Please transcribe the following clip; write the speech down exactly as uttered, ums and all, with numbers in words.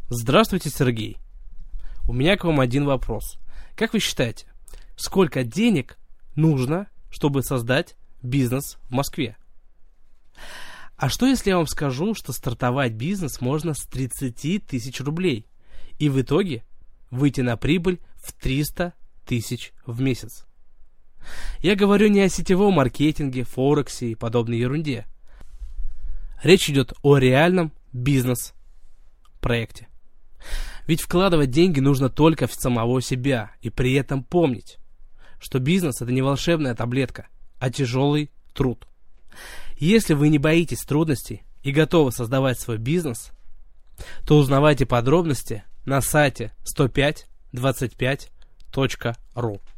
Здравствуйте, Сергей. У меня к вам один вопрос. Как вы считаете, сколько денег нужно, чтобы создать бизнес в Москве? А что, если я вам скажу, что стартовать бизнес можно с тридцати тысяч рублей и в итоге выйти на прибыль в триста тысяч в месяц? Я говорю не о сетевом маркетинге, форексе и подобной ерунде. Речь идет о реальном бизнес-проекте. Ведь вкладывать деньги нужно только в самого себя и при этом помнить, что бизнес — это не волшебная таблетка, а тяжелый труд. Если вы не боитесь трудностей и готовы создавать свой бизнес, то узнавайте подробности на сайте сто пять двадцать пять точка ру.